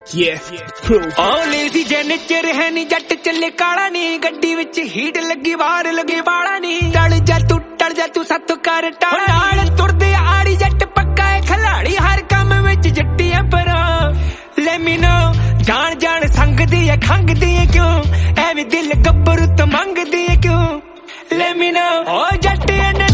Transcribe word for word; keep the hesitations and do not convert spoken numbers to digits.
lazy जेनेचर है नी जट चले काला नी गड्डी विच हीट लगी बाहर लगे बाला नी टल जा तू टल जा तू सत कर टाला नाल तुरदे आड़ी जट पक्का है खिलाड़ी हर काम विच जट्टियां परा ले मी नो जान जान संगदी है खंगदी है क्यों एवें दिल गब्बरू तो मंगदी है क्यों ले मी नो ओ जट